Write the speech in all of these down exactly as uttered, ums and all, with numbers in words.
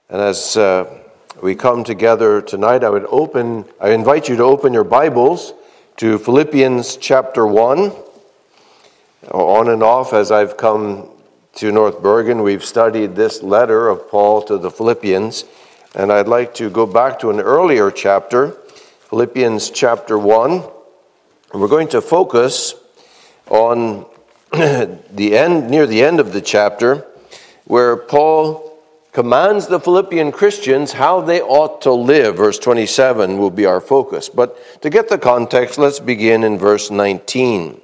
And as uh, we come together tonight, I would open, I invite you to open your Bibles to Philippians chapter one. On and off as I've come to North Bergen, we've studied this letter of Paul to the Philippians, and I'd like to go back to an earlier chapter, Philippians chapter one. And we're going to focus on the end, near the end of the chapter, where Paul commands the Philippian Christians how they ought to live. Verse twenty-seven will be our focus. But to get the context, let's begin in verse nineteen.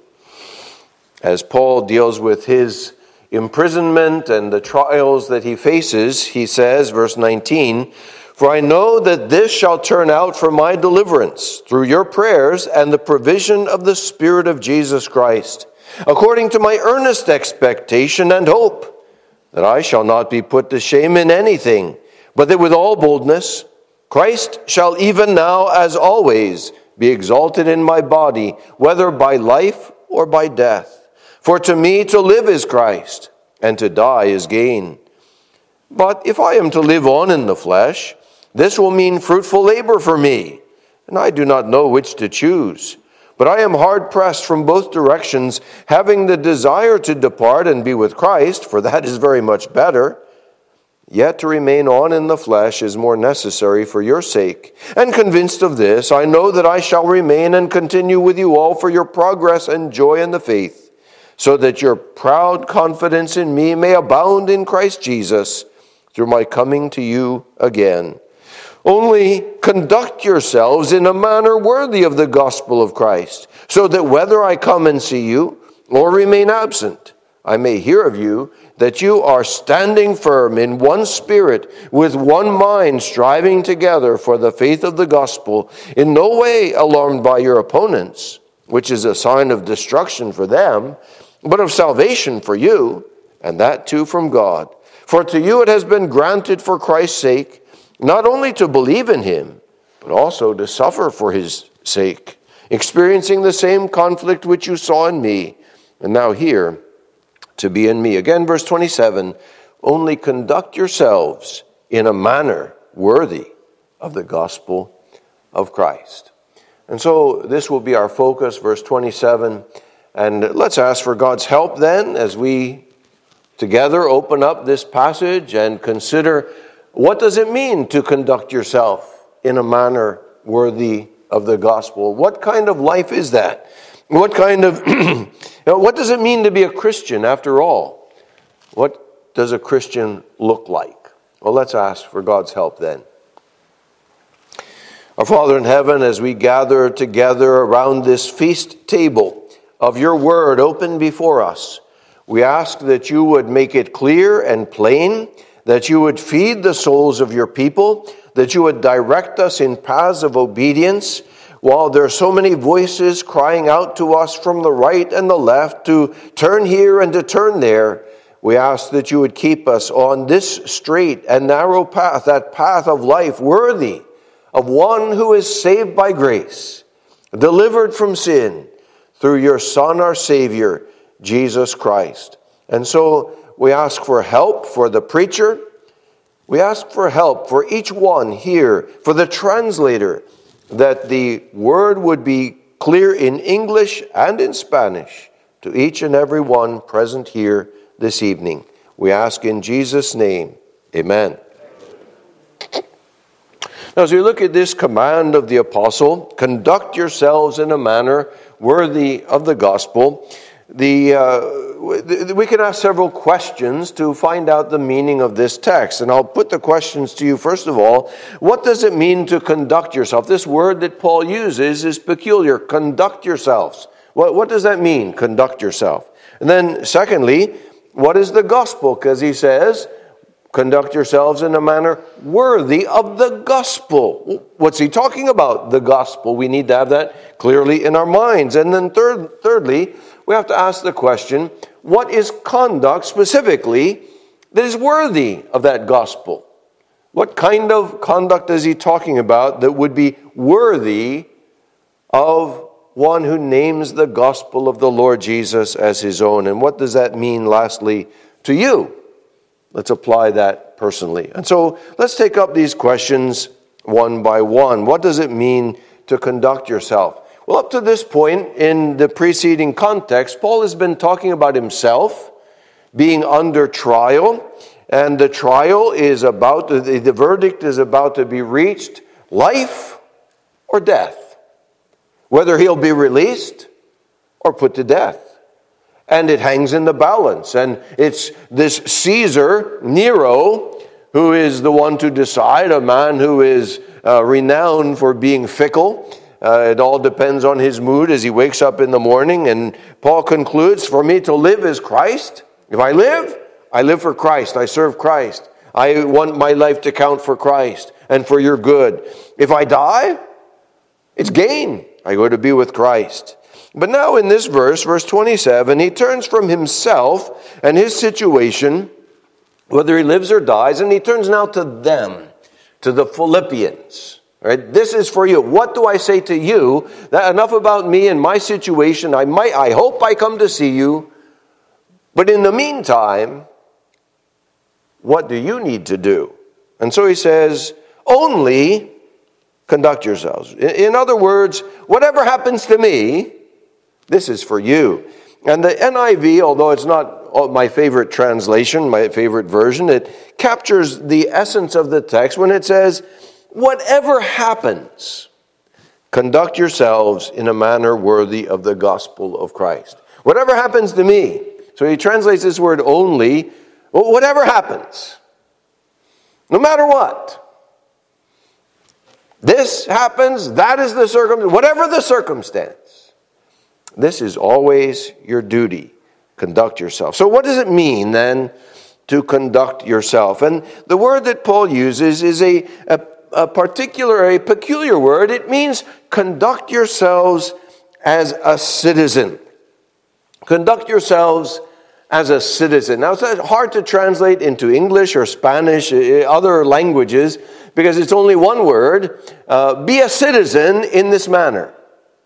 As Paul deals with his imprisonment and the trials that he faces, he says, verse nineteen, "For I know that this shall turn out for my deliverance through your prayers and the provision of the Spirit of Jesus Christ, according to my earnest expectation and hope, that I shall not be put to shame in anything, but that with all boldness Christ shall even now, as always, be exalted in my body, whether by life or by death. For to me to live is Christ, and to die is gain. But if I am to live on in the flesh, this will mean fruitful labor for me, and I do not know which to choose. But I am hard-pressed from both directions, having the desire to depart and be with Christ, for that is very much better. Yet to remain on in the flesh is more necessary for your sake. And convinced of this, I know that I shall remain and continue with you all for your progress and joy in the faith, so that your proud confidence in me may abound in Christ Jesus through my coming to you again. Only conduct yourselves in a manner worthy of the gospel of Christ, so that whether I come and see you or remain absent, I may hear of you that you are standing firm in one spirit, with one mind, striving together for the faith of the gospel, in no way alarmed by your opponents, which is a sign of destruction for them, but of salvation for you, and that too from God. For to you it has been granted for Christ's sake, not only to believe in him, but also to suffer for his sake, experiencing the same conflict which you saw in me, and now here to be in me." Again, verse twenty-seven, "Only conduct yourselves in a manner worthy of the gospel of Christ." And so this will be our focus, verse twenty-seven. And let's ask for God's help then as we together open up this passage and consider, what does it mean to conduct yourself in a manner worthy of the gospel? What kind of life is that? What kind of, you know, what does it mean to be a Christian after all? What does a Christian look like? Well, let's ask for God's help then. Our Father in heaven, as we gather together around this feast table of your word open before us, we ask that you would make it clear and plain, that you would feed the souls of your people, that you would direct us in paths of obedience, while there are so many voices crying out to us from the right and the left to turn here and to turn there. We ask that you would keep us on this straight and narrow path, that path of life worthy of one who is saved by grace, delivered from sin through your Son, our Savior, Jesus Christ. And so we ask for help for the preacher. We ask for help for each one here, for the translator, that the word would be clear in English and in Spanish to each and every one present here this evening. We ask in Jesus' name, amen. Now, as we look at this command of the apostle, conduct yourselves in a manner worthy of the gospel, The uh, we can ask several questions to find out the meaning of this text. And I'll put the questions to you first of all. What does it mean to conduct yourself? This word that Paul uses is peculiar. Conduct yourselves. What, what does that mean, conduct yourself? And then secondly, what is the gospel? Because he says, conduct yourselves in a manner worthy of the gospel. What's he talking about? The gospel. We need to have that clearly in our minds. And then third, thirdly, we have to ask the question, what is conduct specifically that is worthy of that gospel? What kind of conduct is he talking about that would be worthy of one who names the gospel of the Lord Jesus as his own? And what does that mean, lastly, to you? Let's apply that personally. And so let's take up these questions one by one. What does it mean to conduct yourself? Well, up to this point in the preceding context, Paul has been talking about himself being under trial, and the trial is about, the, the verdict is about to be reached, life or death, whether he'll be released or put to death. And it hangs in the balance. And it's this Caesar, Nero, who is the one to decide, a man who is uh, renowned for being fickle. Uh, it all depends on his mood as he wakes up in the morning. And Paul concludes, for me to live is Christ. If I live, I live for Christ. I serve Christ. I want my life to count for Christ and for your good. If I die, it's gain. I go to be with Christ. But now in this verse, verse twenty-seven, he turns from himself and his situation, whether he lives or dies, and he turns now to them, to the Philippians. Right? This is for you. What do I say to you? That enough about me and my situation. I might, I hope I come to see you. But in the meantime, what do you need to do? And so he says, only conduct yourselves. In other words, whatever happens to me, this is for you. And the N I V, although it's not my favorite translation, my favorite version, it captures the essence of the text when it says, whatever happens, conduct yourselves in a manner worthy of the gospel of Christ. Whatever happens to me. So he translates this word only, whatever happens, no matter what. This happens, that is the circumstance, whatever the circumstance. This is always your duty. Conduct yourself. So what does it mean then to conduct yourself? And the word that Paul uses is a, a, a particular, a peculiar word. It means conduct yourselves as a citizen. Conduct yourselves as a citizen. Now, it's hard to translate into English or Spanish, other languages, because it's only one word. Uh, be a citizen in this manner.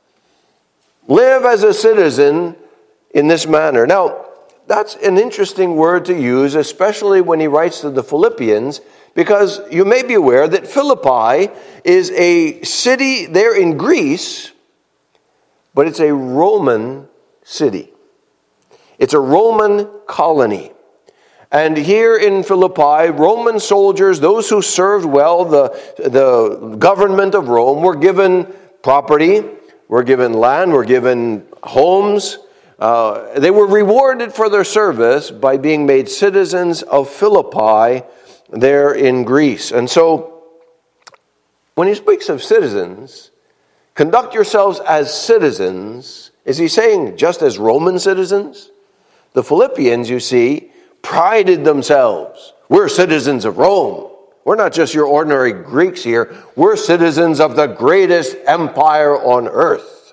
Live as a citizen in this manner. Now, that's an interesting word to use, especially when he writes to the Philippians, because you may be aware that Philippi is a city there in Greece, but it's a Roman city. It's a Roman colony. And here in Philippi, Roman soldiers, those who served well the, the government of Rome, were given property, were given land, were given homes. Uh, they were rewarded for their service by being made citizens of Philippi there in Greece. And so, when he speaks of citizens, conduct yourselves as citizens, is he saying just as Roman citizens? The Philippians, you see, prided themselves. We're citizens of Rome. We're not just your ordinary Greeks here. We're citizens of the greatest empire on earth.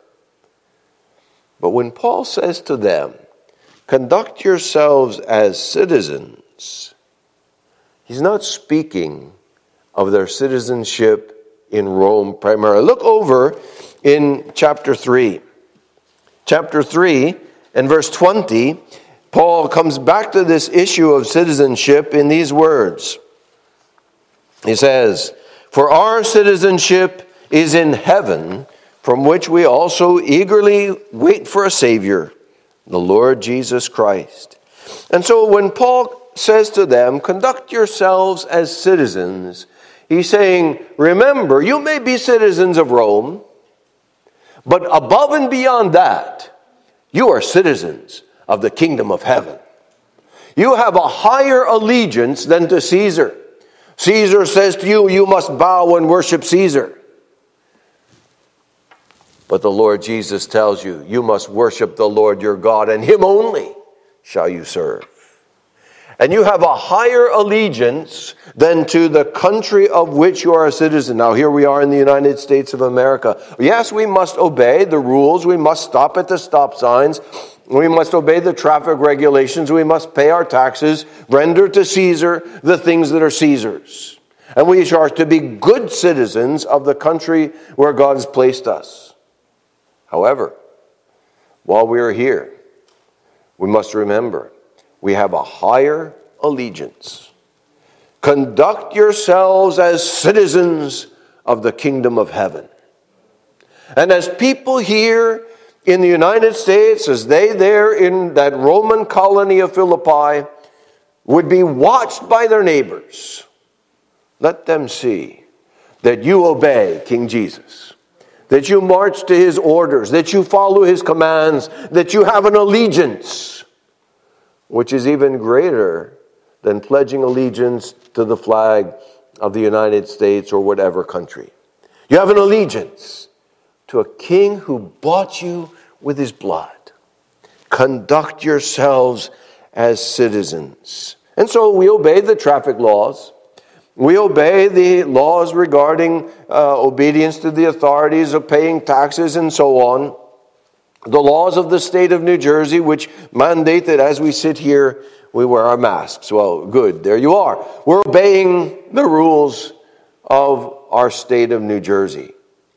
But when Paul says to them, conduct yourselves as citizens, he's not speaking of their citizenship in Rome primarily. Look over in chapter three. Chapter three and verse twenty, Paul comes back to this issue of citizenship in these words. He says, for our citizenship is in heaven, from which we also eagerly wait for a Savior, the Lord Jesus Christ. And so when Paul says to them, conduct yourselves as citizens, he's saying, remember, you may be citizens of Rome, but above and beyond that, you are citizens of the kingdom of heaven. You have a higher allegiance than to Caesar. Caesar says to you, you must bow and worship Caesar. But the Lord Jesus tells you, you must worship the Lord your God, and him only shall you serve. And you have a higher allegiance than to the country of which you are a citizen. Now, here we are in the United States of America. Yes, we must obey the rules. We must stop at the stop signs. We must obey the traffic regulations. We must pay our taxes, render to Caesar the things that are Caesar's. And we are to be good citizens of the country where God has placed us. However, while we are here, we must remember we have a higher allegiance. Conduct yourselves as citizens of the kingdom of heaven. And as people here in the United States, as they there in that Roman colony of Philippi would be watched by their neighbors, let them see that you obey King Jesus, that you march to his orders, that you follow his commands, that you have an allegiance, which is even greater than pledging allegiance to the flag of the United States or whatever country. You have an allegiance to a king who bought you with his blood. Conduct yourselves as citizens. And so we obey the traffic laws. We obey the laws regarding uh, obedience to the authorities, of paying taxes and so on. The laws of the state of New Jersey, which mandate that as we sit here, we wear our masks. Well, good, there you are. We're obeying the rules of our state of New Jersey.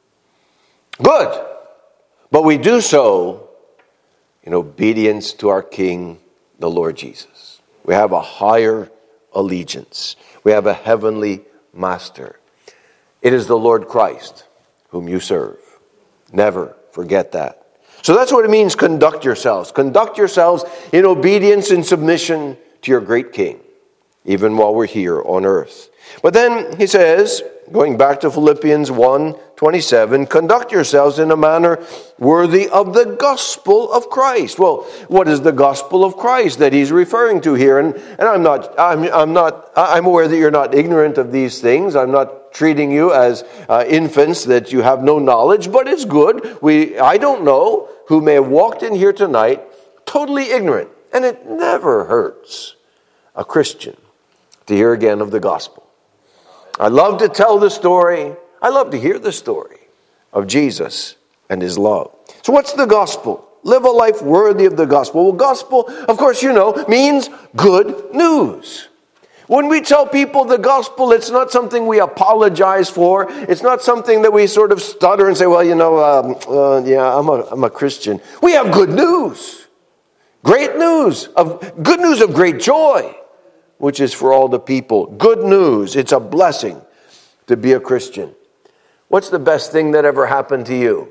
Good. But we do so in obedience to our King, the Lord Jesus. We have a higher allegiance. We have a heavenly master. It is the Lord Christ whom you serve. Never forget that. So that's what it means, conduct yourselves. Conduct yourselves in obedience and submission to your great King, even while we're here on earth. But then he says, going back to Philippians one twenty-seven, conduct yourselves in a manner worthy of the gospel of Christ. Well, what is the gospel of Christ that he's referring to here? And, and I'm not, I'm, I'm not, I'm aware that you're not ignorant of these things. I'm not treating you as uh, infants that you have no knowledge, but it's good. We, I don't know who may have walked in here tonight totally ignorant. And it never hurts a Christian to hear again of the gospel. I love to tell the story. I love to hear the story of Jesus and his love. So what's the gospel? Live a life worthy of the gospel. Well, gospel, of course, you know, means good news. When we tell people the gospel, it's not something we apologize for. It's not something that we sort of stutter and say, well, you know, um, uh, yeah, I'm a, I'm a Christian. We have good news. Great news. of Good news of great joy, which is for all the people. Good news. It's a blessing to be a Christian. What's the best thing that ever happened to you?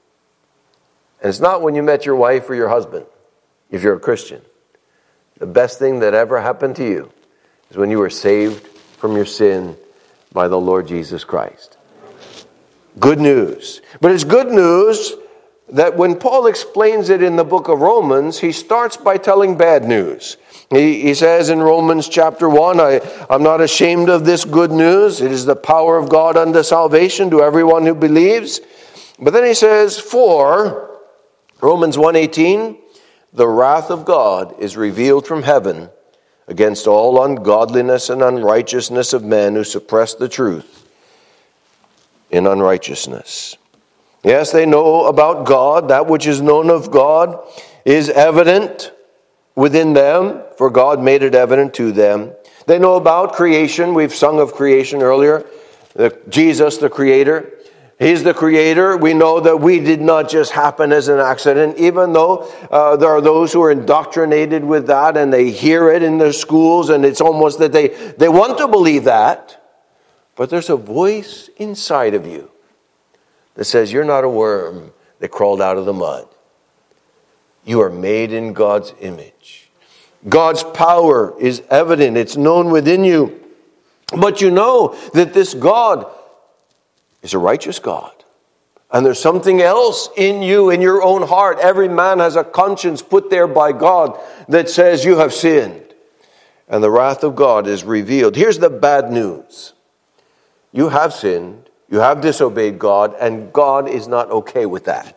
And it's not when you met your wife or your husband, if you're a Christian. The best thing that ever happened to you is when you were saved from your sin by the Lord Jesus Christ. Good news. But it's good news that when Paul explains it in the book of Romans, he starts by telling bad news. He, he says in Romans chapter one, I, I'm not ashamed of this good news. It is the power of God unto salvation to everyone who believes. But then he says, for, Romans one eighteen, the wrath of God is revealed from heaven against all ungodliness and unrighteousness of men who suppress the truth in unrighteousness. Yes, they know about God. That which is known of God is evident within them, for God made it evident to them. They know about creation. We've sung of creation earlier. The, Jesus, the Creator. He's the Creator. We know that we did not just happen as an accident, even though uh, there are those who are indoctrinated with that and they hear it in their schools and it's almost that they, they want to believe that. But there's a voice inside of you that says you're not a worm that crawled out of the mud. You are made in God's image. God's power is evident. It's known within you. But you know that this God is a righteous God. And there's something else in you, in your own heart. Every man has a conscience put there by God that says you have sinned. And the wrath of God is revealed. Here's the bad news. You have sinned. You have disobeyed God. And God is not okay with that.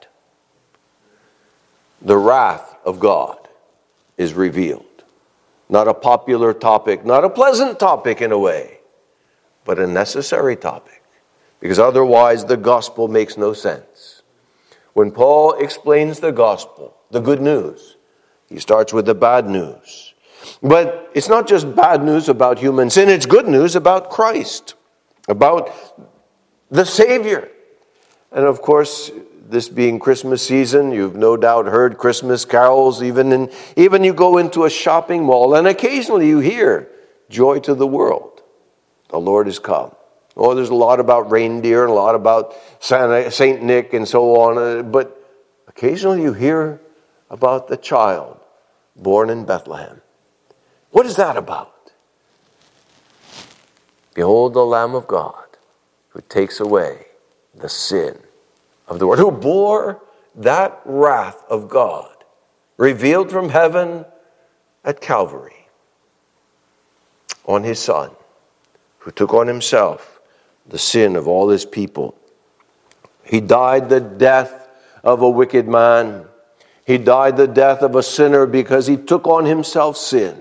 The wrath of God is revealed. Not a popular topic, not a pleasant topic in a way, but a necessary topic. Because otherwise the gospel makes no sense. When Paul explains the gospel, the good news, he starts with the bad news. But it's not just bad news about human sin, it's good news about Christ, about the Savior. And of course, this being Christmas season, you've no doubt heard Christmas carols, even in, even you go into a shopping mall, and occasionally you hear, "Joy to the world, the Lord is come." Oh, there's a lot about reindeer and a lot about Santa, Saint Nick and so on, but occasionally you hear about the child born in Bethlehem. What is that about? Behold the Lamb of God who takes away the sin of the world, who bore that wrath of God revealed from heaven at Calvary on his Son, who took on himself the sin of all his people. He died the death of a wicked man. He died the death of a sinner because he took on himself sin.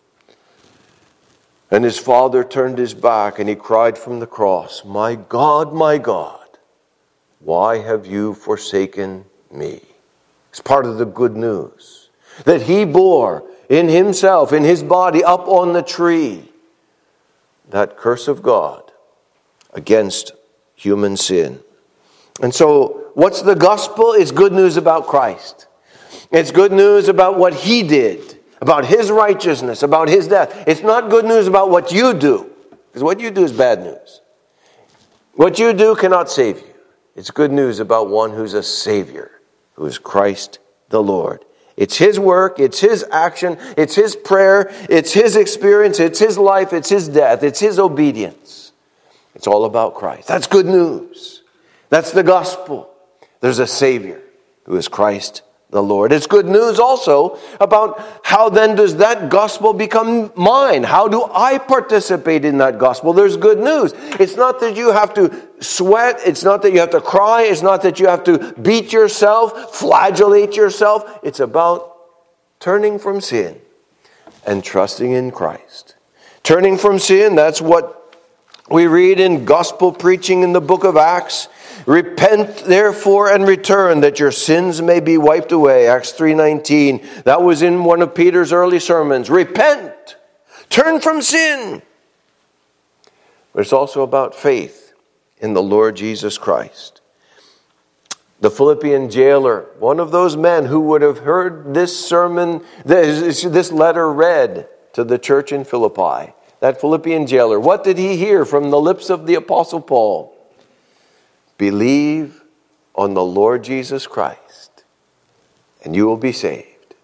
And his Father turned his back and he cried from the cross, "My God, my God, why have you forsaken me?" It's part of the good news that he bore in himself, in his body, up on the tree, that curse of God against human sin. And so, what's the gospel? It's good news about Christ. It's good news about what he did, about his righteousness, about his death. It's not good news about what you do, because what you do is bad news. What you do cannot save you. It's good news about one who's a Savior, who is Christ the Lord. It's his work, it's his action, it's his prayer, it's his experience, it's his life, it's his death, it's his obedience. It's all about Christ. That's good news. That's the gospel. There's a Savior who is Christ the Lord. It's good news also about how then does that gospel become mine? How do I participate in that gospel? There's good news. It's not that you have to sweat. It's not that you have to cry. It's not that you have to beat yourself, flagellate yourself. It's about turning from sin and trusting in Christ. Turning from sin, that's what we read in gospel preaching in the book of Acts. "Repent therefore and return, that your sins may be wiped away." Acts three nineteen. That was in one of Peter's early sermons. Repent. Turn from sin. But it's also about faith in the Lord Jesus Christ. The Philippian jailer, one of those men who would have heard this sermon, this letter read to the church in Philippi. That Philippian jailer, what did he hear from the lips of the Apostle Paul? "Believe on the Lord Jesus Christ, and you will be saved."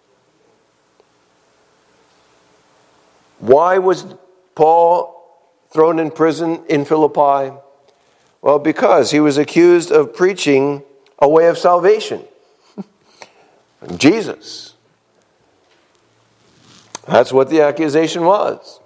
Why was Paul thrown in prison in Philippi? Well, because he was accused of preaching a way of salvation. Jesus. That's what the accusation was.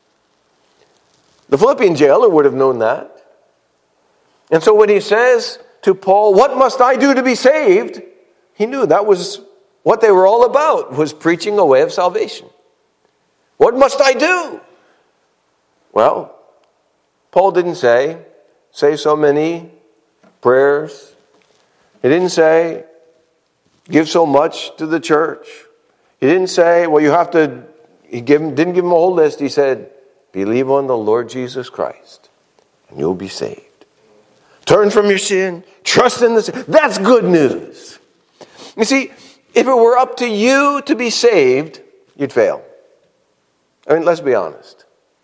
The Philippian jailer would have known that. And so when he says to Paul, "What must I do to be saved?" he knew that was what they were all about, was preaching a way of salvation. What must I do? Well, Paul didn't say, say so many prayers. He didn't say, give so much to the church. He didn't say, well, you have to, he gave, didn't give him a whole list. He said, believe on the Lord Jesus Christ, and you'll be saved. Turn from your sin. Trust in this. That's good news. You see, if it were up to you to be saved, you'd fail. I mean, let's be honest.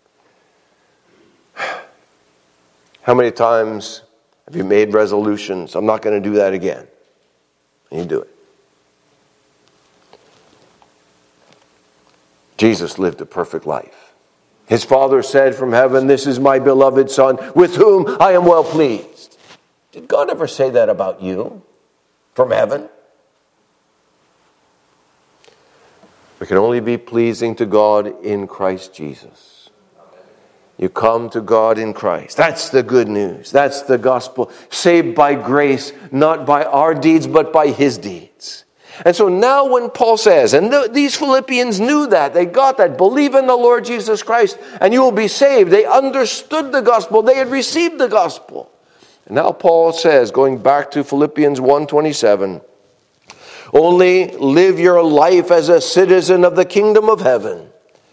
How many times have you made resolutions? I'm not going to do that again. And you do it. Jesus lived a perfect life. His Father said from heaven, "This is my beloved Son, with whom I am well pleased." Did God ever say that about you from heaven? We can only be pleasing to God in Christ Jesus. You come to God in Christ. That's the good news. That's the gospel. Saved by grace, not by our deeds, but by His deeds. And so now when Paul says, and th- these Philippians knew that, they got that, believe in the Lord Jesus Christ and you will be saved. They understood the gospel. They had received the gospel. And now Paul says, going back to Philippians one twenty-seven, only live your life as a citizen of the kingdom of heaven,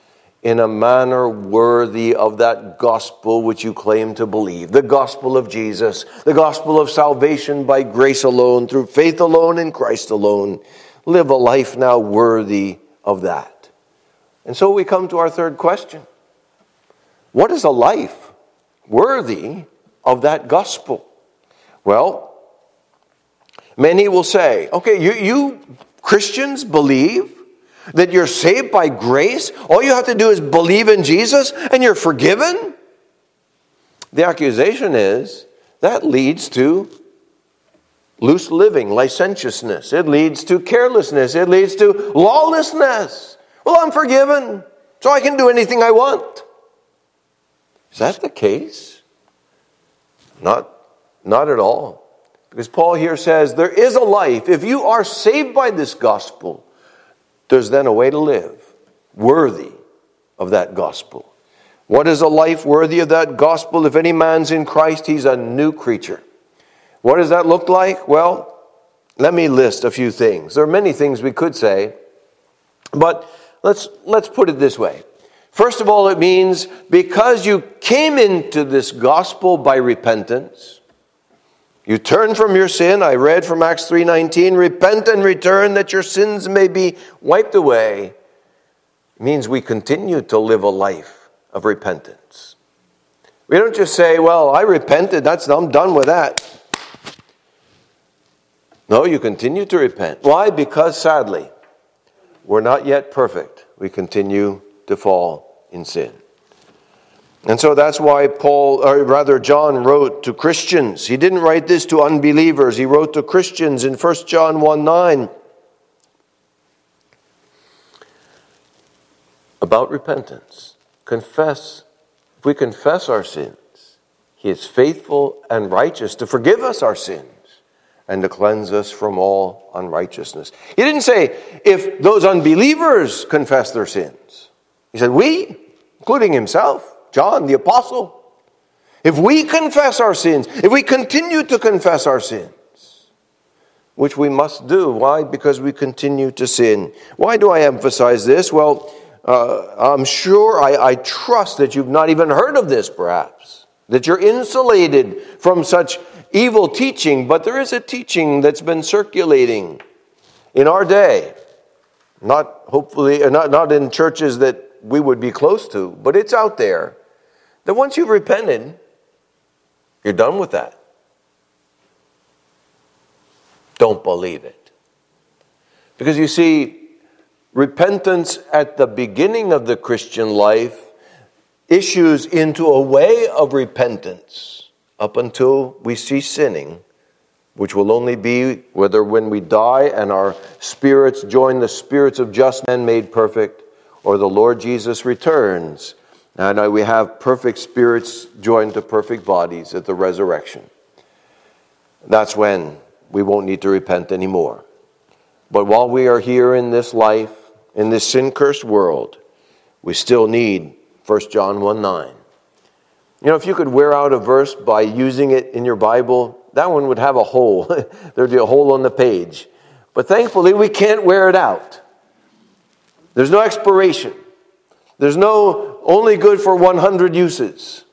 in a manner worthy of that gospel which you claim to believe. The gospel of Jesus, the gospel of salvation by grace alone, through faith alone in Christ alone. Live a life now worthy of that. And so we come to our third question. What is a life worthy of that gospel? Well, many will say, okay, you, you Christians believe that you're saved by grace? All you have to do is believe in Jesus and you're forgiven? The accusation is that leads to loose living, licentiousness. It leads to carelessness. It leads to lawlessness. Well, I'm forgiven, so I can do anything I want. Is that the case? Not, not at all. Because Paul here says there is a life. If you are saved by this gospel, there's then a way to live worthy of that gospel. What is a life worthy of that gospel? If any man's in Christ, he's a new creature. What does that look like? Well, let me list a few things. There are many things we could say, but let's let's put it this way. First of all, it means because you came into this gospel by repentance, you turn from your sin. I read from Acts three nineteen, repent and return that your sins may be wiped away. It means we continue to live a life of repentance. We don't just say, well, I repented, that's I'm done with that. No, you continue to repent. Why? Because sadly, we're not yet perfect. We continue to fall in sin. And so that's why Paul, or rather John, wrote to Christians. He didn't write this to unbelievers. He wrote to Christians in First John one nine about repentance. Confess. If we confess our sins, He is faithful and righteous to forgive us our sins and to cleanse us from all unrighteousness. He didn't say if those unbelievers confess their sins. He said we, including himself. John, the apostle, if we confess our sins, if we continue to confess our sins, which we must do. Why? Because we continue to sin. Why do I emphasize this? Well, uh, I'm sure, I, I trust that you've not even heard of this, perhaps, that you're insulated from such evil teaching, but there is a teaching that's been circulating in our day, not hopefully, not, not in churches that we would be close to, but it's out there. That once you've repented, you're done with that. Don't believe it. Because you see, repentance at the beginning of the Christian life issues into a way of repentance up until we cease sinning, which will only be whether when we die and our spirits join the spirits of just men made perfect, or the Lord Jesus returns. And we have perfect spirits joined to perfect bodies at the resurrection. That's when we won't need to repent anymore. But while we are here in this life, in this sin-cursed world, we still need First John one nine. You know, if you could wear out a verse by using it in your Bible, that one would have a hole. There'd be a hole on the page. But thankfully, we can't wear it out. There's no expiration. There's no only good for one hundred uses.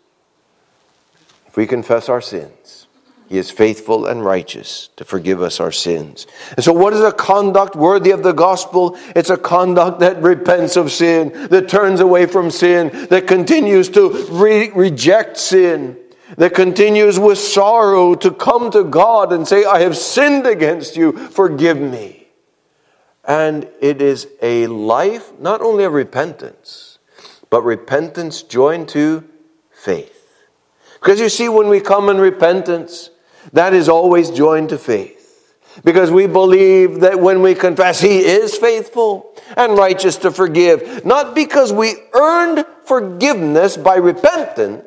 If we confess our sins, He is faithful and righteous to forgive us our sins. And so what is a conduct worthy of the gospel? It's a conduct that repents of sin, that turns away from sin, that continues to re- reject sin, that continues with sorrow to come to God and say, I have sinned against you, forgive me. And it is a life not only of repentance, but repentance joined to faith. Because you see, when we come in repentance, that is always joined to faith. Because we believe that when we confess, He is faithful and righteous to forgive. Not because we earned forgiveness by repentance,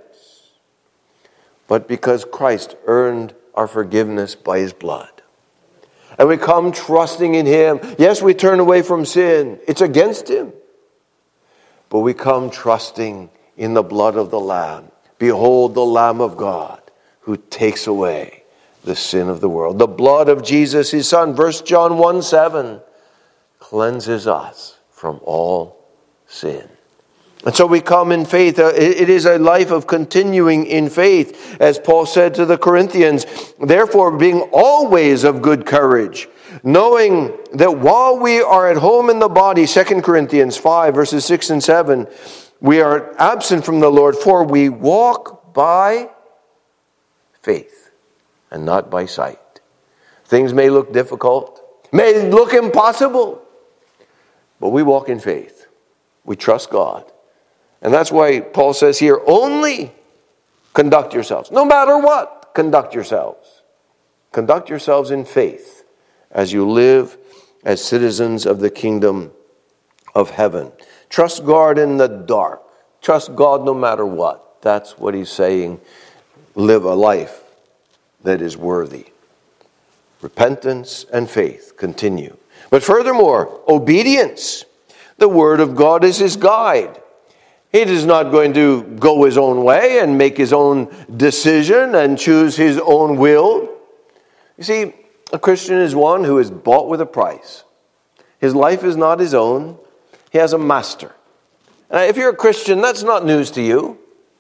but because Christ earned our forgiveness by His blood. And we come trusting in Him. Yes, we turn away from sin. It's against Him. But we come trusting in the blood of the Lamb. Behold the Lamb of God who takes away the sin of the world. The blood of Jesus, His Son, First John one seven, cleanses us from all sin. And so we come in faith. It is a life of continuing in faith. As Paul said to the Corinthians, therefore being always of good courage, knowing that while we are at home in the body, Second Corinthians five, verses six and seven, we are absent from the Lord, for we walk by faith and not by sight. Things may look difficult, may look impossible, but we walk in faith. We trust God. And that's why Paul says here, only conduct yourselves. No matter what, conduct yourselves. Conduct yourselves in faith as you live as citizens of the kingdom of heaven. Trust God in the dark. Trust God no matter what. That's what he's saying. Live a life that is worthy. Repentance and faith continue. But furthermore, obedience. The word of God is his guide. He is not going to go his own way and make his own decision and choose his own will. You see, a Christian is one who is bought with a price. His life is not his own. He has a master. And if you're a Christian, that's not news to you.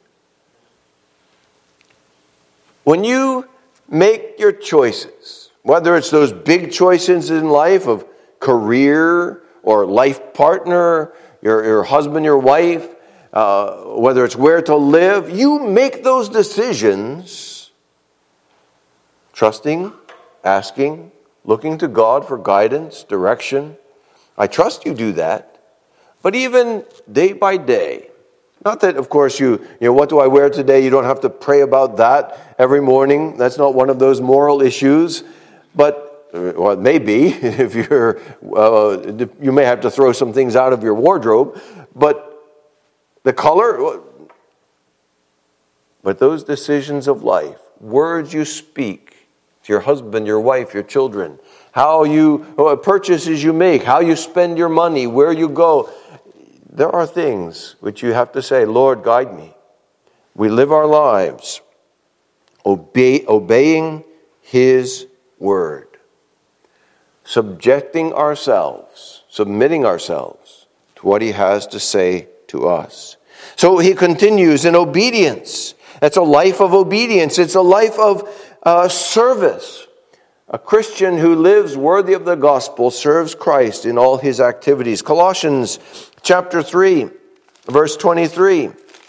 When you make your choices, whether it's those big choices in life of career or life partner, your, your husband, your wife, Uh, whether it's where to live, you make those decisions trusting, asking, looking to God for guidance, direction. I trust you do that. But even day by day, not that, of course, you, you know, what do I wear today? You don't have to pray about that every morning. That's not one of those moral issues. But, well, it may be, if you're, uh, you may have to throw some things out of your wardrobe. But the color, but those decisions of life, words you speak to your husband, your wife, your children, how you, purchases you make, how you spend your money, where you go, there are things which you have to say, Lord, guide me. We live our lives obey, obeying his word, subjecting ourselves, submitting ourselves to what he has to say to us. So he continues in obedience. That's a life of obedience. It's a life of uh, service. A Christian who lives worthy of the gospel serves Christ in all his activities. Colossians chapter three, verse twenty-three.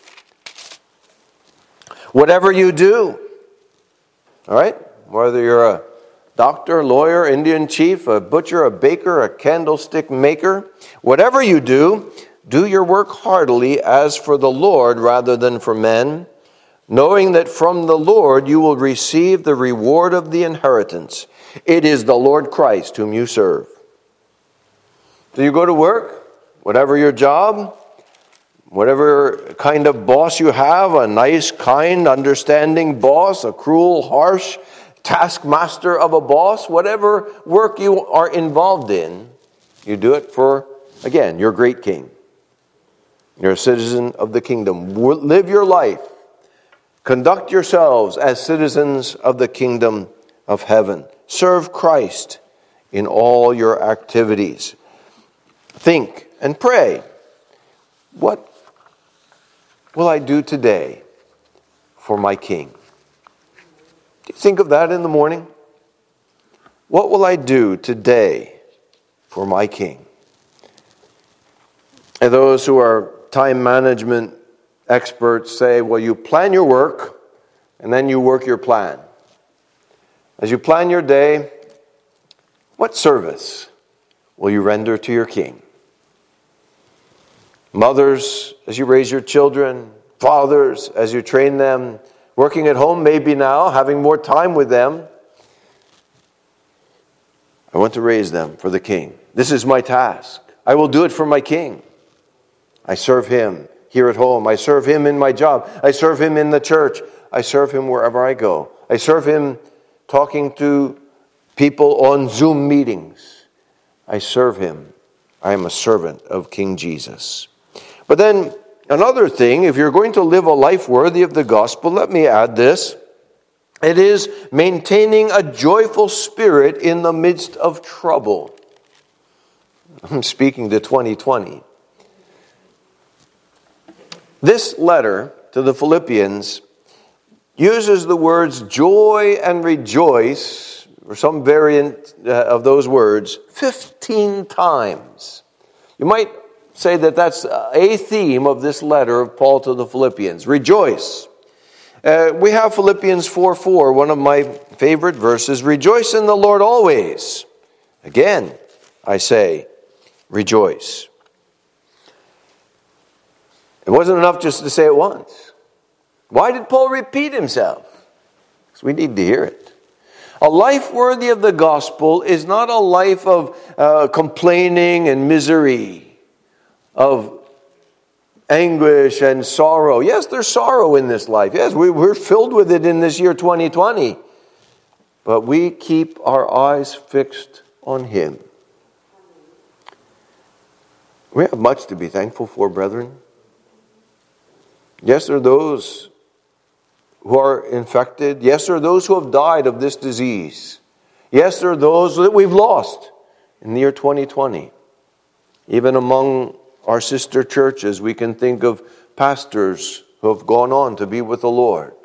Whatever you do, all right, whether you're a doctor, lawyer, Indian chief, a butcher, a baker, a candlestick maker, whatever you do, do your work heartily as for the Lord rather than for men, knowing that from the Lord you will receive the reward of the inheritance. It is the Lord Christ whom you serve. So you go to work, whatever your job, whatever kind of boss you have, a nice, kind, understanding boss, a cruel, harsh taskmaster of a boss, whatever work you are involved in, you do it for, again, your great King. You're a citizen of the kingdom. Live your life. Conduct yourselves as citizens of the kingdom of heaven. Serve Christ in all your activities. Think and pray. What will I do today for my King? Do you think of that in the morning? What will I do today for my King? And those who are time management experts say, well, you plan your work and then you work your plan. As you plan your day, what service will you render to your King? Mothers, as you raise your children, fathers, as you train them, working at home maybe now, having more time with them. I want to raise them for the King. This is my task. I will do it for my King. I serve him here at home. I serve him in my job. I serve him in the church. I serve him wherever I go. I serve him talking to people on Zoom meetings. I serve him. I am a servant of King Jesus. But then another thing, if you're going to live a life worthy of the gospel, let me add this. It is maintaining a joyful spirit in the midst of trouble. I'm speaking to twenty twenty. This letter to the Philippians uses the words joy and rejoice, or some variant uh, of those words, fifteen times. You might say that that's a theme of this letter of Paul to the Philippians. Rejoice. Uh, we have Philippians four four, one of my favorite verses. Rejoice in the Lord always. Again, I say, rejoice. It wasn't enough just to say it once. Why did Paul repeat himself? Because we need to hear it. A life worthy of the gospel is not a life of uh, complaining and misery, of anguish and sorrow. Yes, there's sorrow in this life. Yes, we, we're filled with it in this year twenty twenty. But we keep our eyes fixed on Him. We have much to be thankful for, brethren. Yes, there are those who are infected. Yes, there are those who have died of this disease. Yes, there are those that we've lost in the year twenty twenty. Even among our sister churches, we can think of pastors who have gone on to be with the Lord.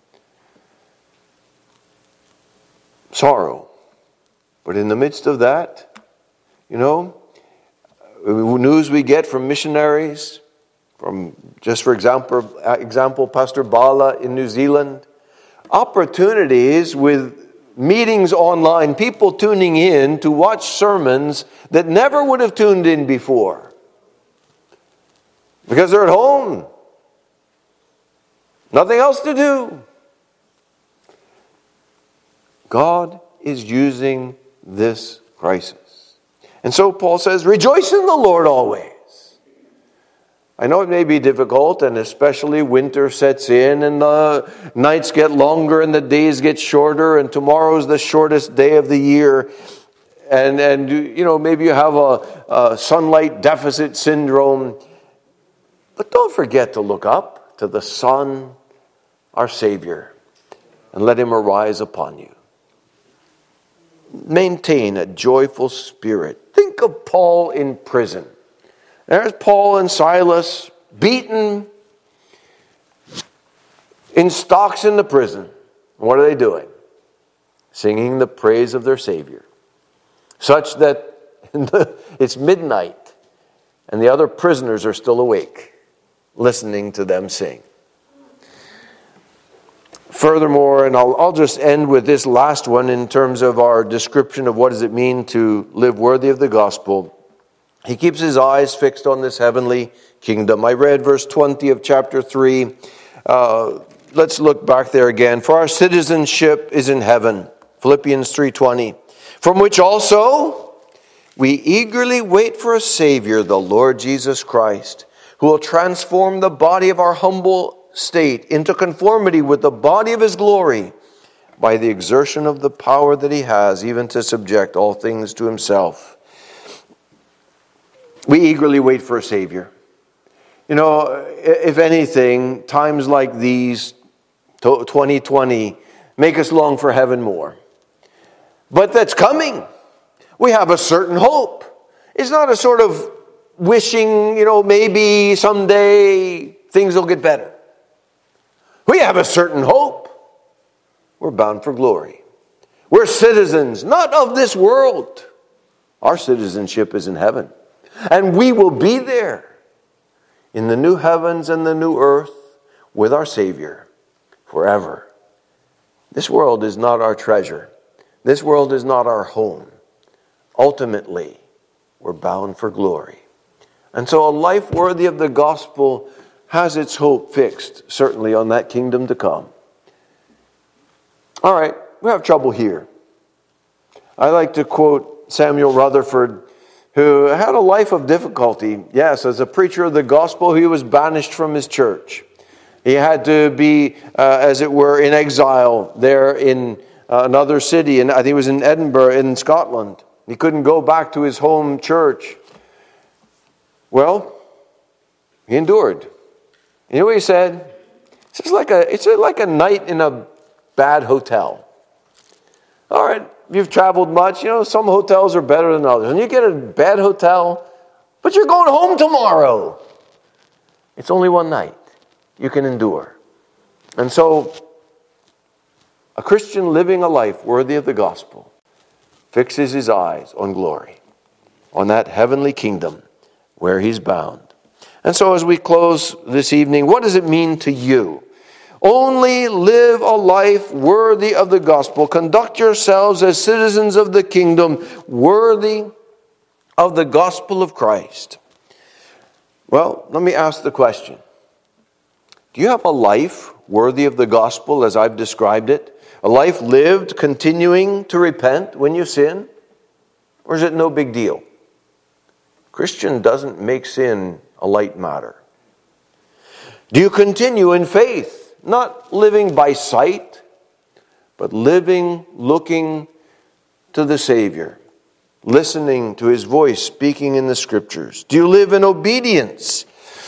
Sorrow. But in the midst of that, you know, news we get from missionaries, from, just for example, example, Pastor Bala in New Zealand, opportunities with meetings online, people tuning in to watch sermons that never would have tuned in before. Because they're at home. Nothing else to do. God is using this crisis. And so Paul says, rejoice in the Lord always. I know it may be difficult, and especially winter sets in, and the nights get longer and the days get shorter, and tomorrow's the shortest day of the year. And, and you know, maybe you have a, a sunlight deficit syndrome. But don't forget to look up to the Son, our Savior, and let Him arise upon you. Maintain a joyful spirit. Think of Paul in prison. There's Paul and Silas, beaten, in stocks in the prison. What are they doing? Singing the praise of their Savior. Such that it's midnight and the other prisoners are still awake, listening to them sing. Furthermore, and I'll, I'll just end with this last one in terms of our description of what does it mean to live worthy of the gospel. He keeps his eyes fixed on this heavenly kingdom. I read verse twenty of chapter three. Uh, let's look back there again. For our citizenship is in heaven. Philippians three twenty. From which also we eagerly wait for a Savior, the Lord Jesus Christ, who will transform the body of our humble state into conformity with the body of His glory by the exertion of the power that He has, even to subject all things to Himself. We eagerly wait for a Savior. You know, if anything, times like these, twenty twenty, make us long for heaven more. But that's coming. We have a certain hope. It's not a sort of wishing, you know, maybe someday things will get better. We have a certain hope. We're bound for glory. We're citizens, not of this world. Our citizenship is in heaven. And we will be there in the new heavens and the new earth with our Savior forever. This world is not our treasure. This world is not our home. Ultimately, we're bound for glory. And so a life worthy of the gospel has its hope fixed, certainly, on that kingdom to come. All right, we have trouble here. I like to quote Samuel Rutherford, who had a life of difficulty. Yes, as a preacher of the gospel, he was banished from his church. He had to be, uh, as it were, in exile there in uh, another city, and I think it was in Edinburgh in Scotland. He couldn't go back to his home church. Well, he endured. You know what he said? It's just like a, it's like a night in a bad hotel. All right, you've traveled much. You know, some hotels are better than others. And you get a bad hotel, but you're going home tomorrow. It's only one night. you can endure. And so, a Christian living a life worthy of the gospel fixes his eyes on glory, on that heavenly kingdom where he's bound. And so as we close this evening, what does it mean to you? Only live a life worthy of the gospel. Conduct yourselves as citizens of the kingdom, worthy of the gospel of Christ. Well, let me ask the question. Do you have a life worthy of the gospel as I've described it? A life lived continuing to repent when you sin? Or is it no big deal? Christian doesn't make sin a light matter. Do you continue in faith? Not living by sight, but living, looking to the Savior, listening to His voice speaking in the Scriptures. Do you live in obedience?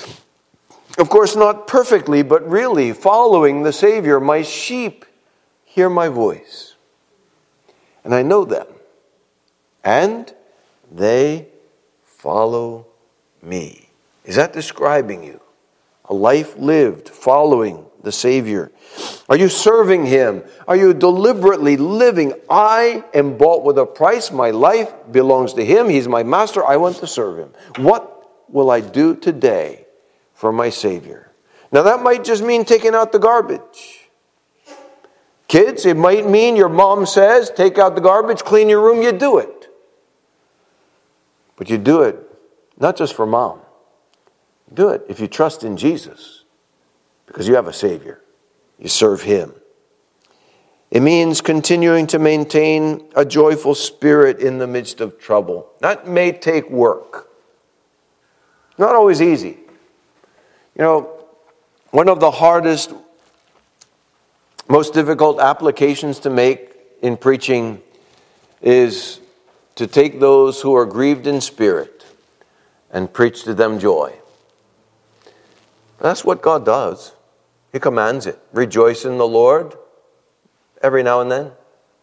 Of course, not perfectly, but really following the Savior. My sheep hear my voice, and I know them, and they follow me. Is that describing you? A life lived following the Savior. Are you serving Him? Are you deliberately living? I am bought with a price. My life belongs to Him. He's my master. I want to serve Him. What will I do today for my Savior? Now that might just mean taking out the garbage. Kids, it might mean your mom says, take out the garbage, clean your room, you do it. But you do it not just for mom. Do it if you trust in Jesus. Because you have a Savior. You serve Him. It means continuing to maintain a joyful spirit in the midst of trouble. That may take work. Not always easy. You know, one of the hardest, most difficult applications to make in preaching is to take those who are grieved in spirit and preach to them joy. That's what God does. He commands it. Rejoice in the Lord every now and then.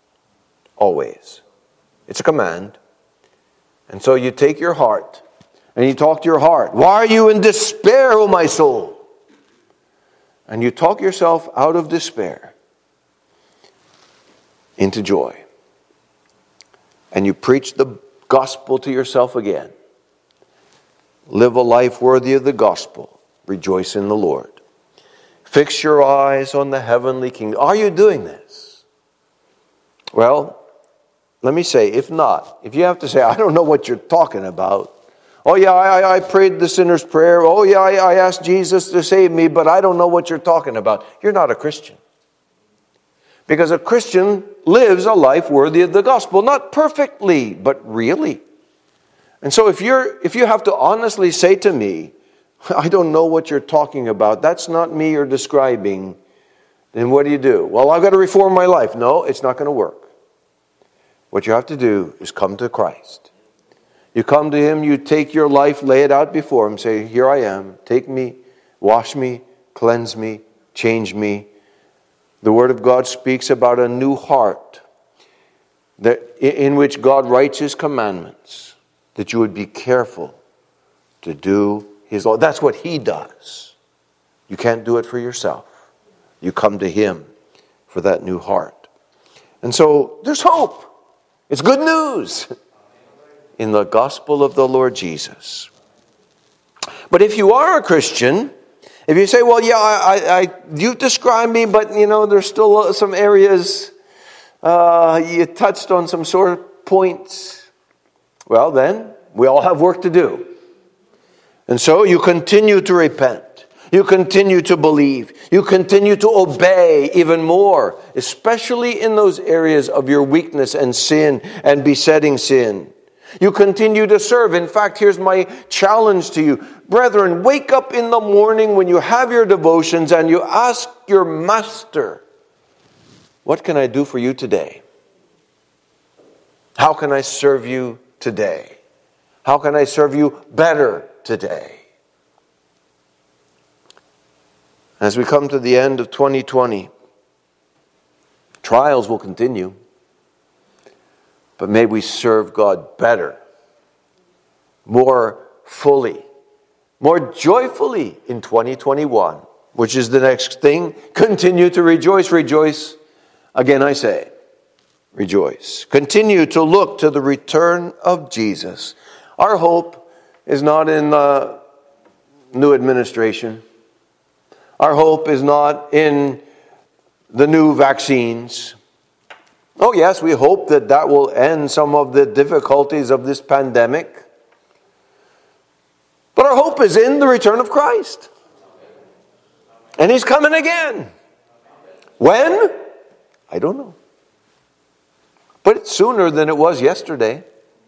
Always. It's a command. And so you take your heart and you talk to your heart. Why are you in despair, O my soul? And you talk yourself out of despair into joy. And you preach the gospel to yourself again. Live a life worthy of the gospel. Rejoice in the Lord. Fix your eyes on the heavenly kingdom. Are you doing this? Well, let me say, if not, if you have to say, I don't know what you're talking about. Oh yeah, I, I prayed the sinner's prayer. Oh yeah, I, I asked Jesus to save me, but I don't know what you're talking about. You're not a Christian. Because a Christian lives a life worthy of the gospel. Not perfectly, but really. And so if you're, if you have to honestly say to me, I don't know what you're talking about, that's not me you're describing, then what do you do? Well, I've got to reform my life. No, it's not going to work. What you have to do is come to Christ. You come to Him, you take your life, lay it out before Him, say, here I am, take me, wash me, cleanse me, change me. The Word of God speaks about a new heart that in which God writes His commandments, that you would be careful to do His law. That's what He does. You can't do it for yourself. You come to Him for that new heart. And so there's hope. It's good news in the gospel of the Lord Jesus. But if you are a Christian, if you say, well, yeah, I, I, you've described me, but, you know, there's still some areas, uh, you touched on some sore points. Well, then, we all have work to do. And so you continue to repent. You continue to believe. You continue to obey even more, especially in those areas of your weakness and sin and besetting sin. You continue to serve. In fact, here's my challenge to you. Brethren, wake up in the morning when you have your devotions and you ask your master, what can I do for you today? How can I serve you today? How can I serve you better today? As we come to the end of twenty twenty, trials will continue. But may we serve God better, more fully, more joyfully in twenty twenty-one which is the next thing. Continue to rejoice. Rejoice. Again, I say, rejoice. Continue to look to the return of Jesus. Our hope is not in the new administration. Our hope is not in the new vaccines. Oh yes, we hope that that will end some of the difficulties of this pandemic. But our hope is in the return of Christ. And He's coming again. When? I don't know. But it's sooner than it was yesterday.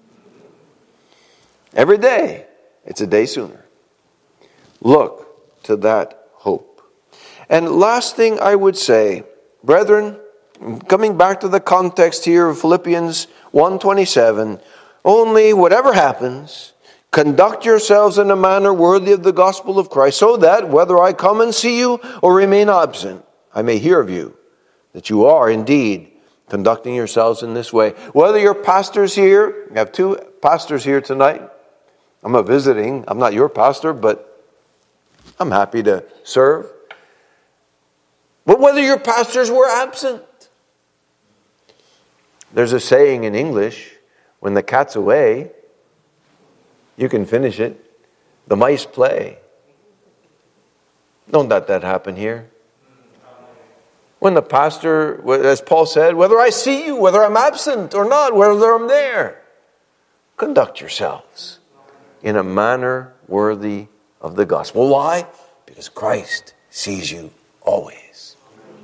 Every day, it's a day sooner. Look to that hope. And last thing I would say, brethren, coming back to the context here of Philippians one twenty-seven, only whatever happens, conduct yourselves in a manner worthy of the gospel of Christ, so that whether I come and see you or remain absent, I may hear of you, that you are indeed conducting yourselves in this way. Whether your pastor's here, we have two pastors here tonight. I'm a visiting, I'm not your pastor, but I'm happy to serve. But whether your pastors were absent, there's a saying in English, when the cat's away, you can finish it. The mice play. Don't let that happen here. When the pastor, as Paul said, whether I see you, whether I'm absent or not, whether I'm there, conduct yourselves in a manner worthy of the gospel. Why? Because Christ sees you always.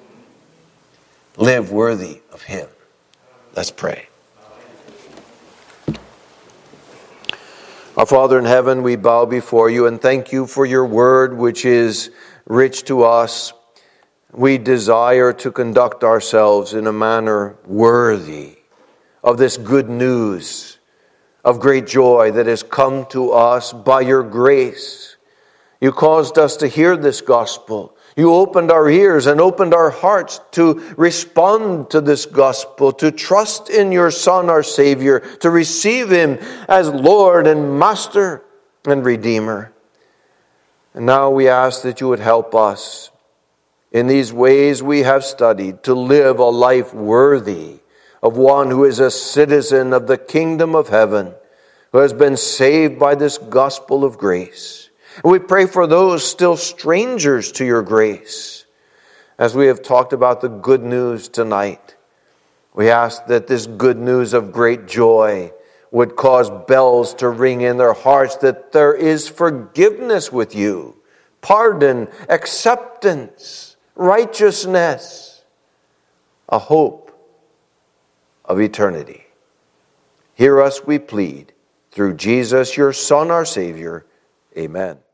Live worthy of Him. Let's pray. Our Father in heaven, we bow before you and thank you for your word, which is rich to us. We desire to conduct ourselves in a manner worthy of this good news of great joy that has come to us by your grace. You caused us to hear this gospel. You opened our ears and opened our hearts to respond to this gospel, to trust in your Son, our Savior, to receive Him as Lord and Master and Redeemer. And now we ask that you would help us in these ways we have studied to live a life worthy of one who is a citizen of the kingdom of heaven, who has been saved by this gospel of grace. And we pray for those still strangers to your grace. As we have talked about the good news tonight, we ask that this good news of great joy would cause bells to ring in their hearts, that there is forgiveness with you, pardon, acceptance, righteousness, a hope of eternity. Hear us, we plead, through Jesus, your Son, our Savior. Amen.